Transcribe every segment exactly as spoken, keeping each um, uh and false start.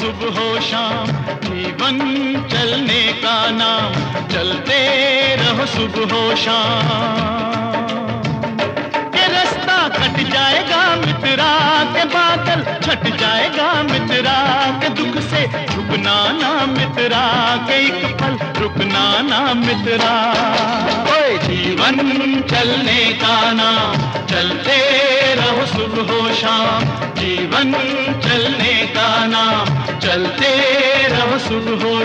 सुबह हो शाम, जीवन चलने का नाम, चलते रहो सुबह हो शाम। के रास्ता कट जाएगा मित्रा, के बादल छट जाएगा मित्रा, के दुख से झुकना ना मित्रा, के एक पल रुकना ना मित्रा। ओए जीवन चलने का नाम, चलते रहो सुबह हो शाम, जीवन चलने का नाम, चलते रहो सुबह हो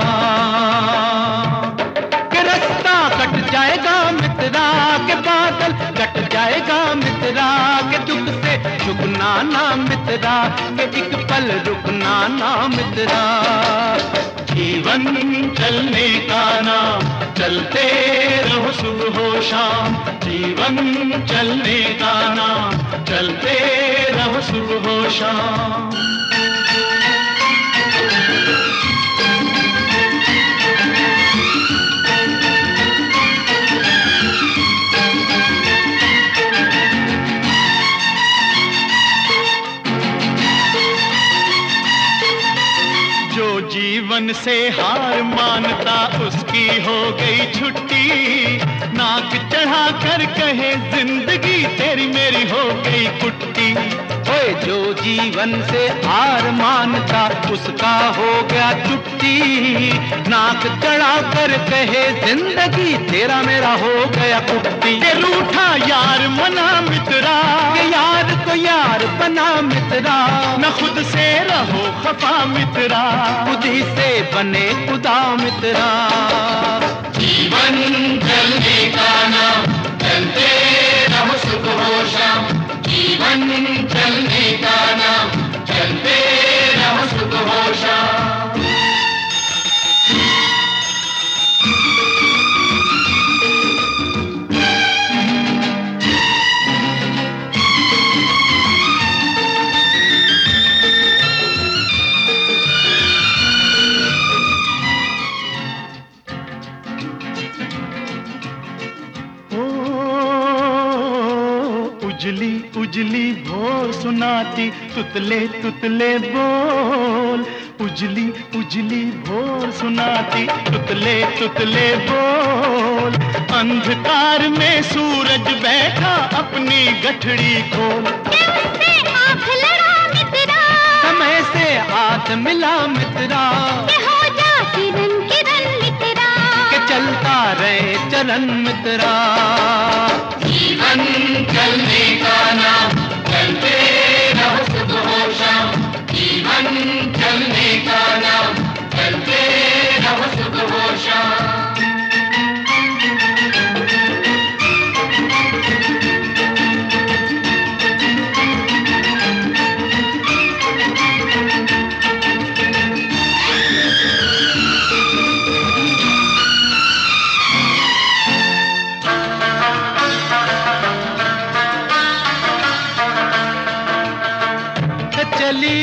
शाम। के रास्ता कट जाएगा मित्रा, के बादल कट जाएगा मित्रा, के दुख से झुकना ना मित्रा, के एक पल रुकना ना मित्रा। जीवन चलने का नाम, चलते रहो सुबह हो शाम, जीवन चलने का नाम, चलते रहो सुबह हो शाम। जीवन से हार मानता उसकी हो गई छुट्टी, नाक चढ़ा कर कहे जिंदगी तेरी मेरी हो गई कुट्टी। ओए जो जीवन से हार मानता उसका हो गया छुट्टी, नाक चढ़ा कर कहे जिंदगी तेरा मेरा हो गया कुट्टी। के रूठा यार मना मित्रा, के यार को यार बना मित्रा, न खुद से रहो खफा मित्रा, खुद ही से बने खुदा मित्रा। जीवन चलने का नाम, चलते रहो सुबह हो शाम, जीवन चलने का नाम, चलते रहो सुबह हो शाम। उजली उजली भोर सुनाती तुतले तुतले बोल, उजली उजली भोर सुनाती तुतले तुतले बोल, अंधकार में सूरज बैठा अपनी गठड़ी खोल। उससे आँख लड़ा मित्रा, समय से हाथ मिला मित्रा, के हो जा किरण किरण मित्रा, के चलता रहे चरण मित्रा। जीवन चलने का नाम, चलते रहो सुबह हो शाम, जीवन चलने का नाम, चलते रहो सुबह हो शाम। चली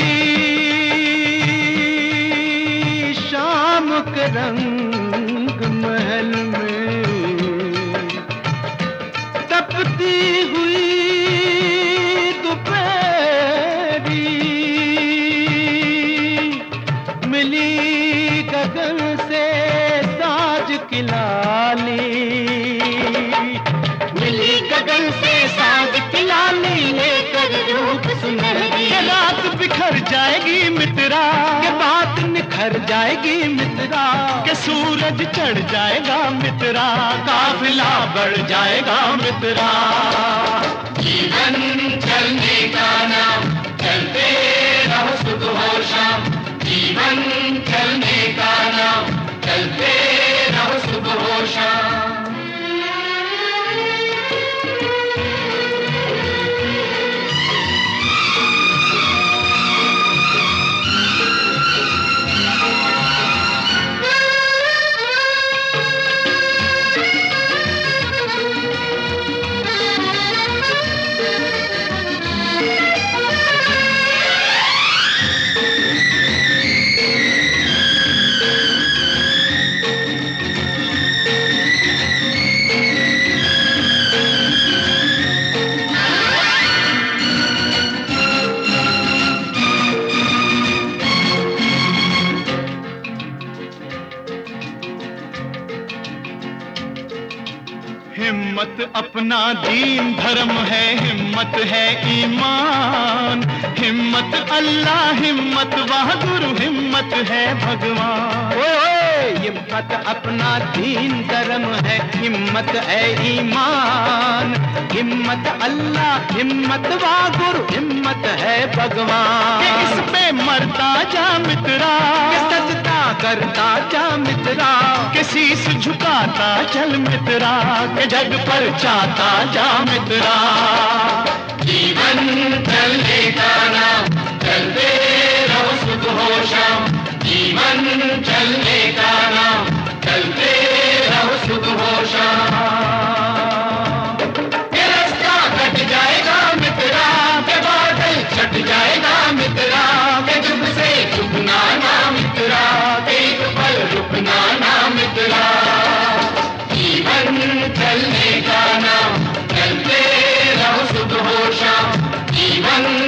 शाम के रंग महल में, तपती हुई दोपहरी, मिली गगन से साज की लाली, मिली गगन से साज की लाली, लेकर रूप सुनहरी। रात बिखर जाएगी मित्रा, के बात निखर जाएगी मित्रा, के सूरज चढ़ जाएगा मित्रा, काफिला बढ़ जाएगा मित्रा। जीवन चलने का नाम, चलते रहो सुबह हो शाम, जीवन चलने का नाम, चलते रहो सुबह हो शाम। हिम्मत अपना दीन धर्म है, हिम्मत है ईमान। हिम्मत अल्लाह, हिम्मत बहादुर, हिम्मत है भगवान। ओए हिम्मत अपना दीन धर्म है, हिम्मत है ईमान। हिम्मत अल्लाह, हिम्मत बहादुर, हिम्मत है भगवान। कि इस पे मरता जा मित्रा, कि सजदा करता जा मित्रा, कि शीस झुकाता चल मित्रा, के जग पर चाहता जा मित्रा। जीवन चलने का नाम, चलते रहो सुबह हो शाम। जीवन चलने का नाम, चलते रहो सुबह हो शाम। ये रास्ता कट जाएगा मित्रा, के बादल छट जाएगा मित्रा, के चुप से चुपना ना मित्रा, एक पल रुकना ना मित्रा। जीवन चलने का नाम, चलते रहो सुबह हो शाम। जीवन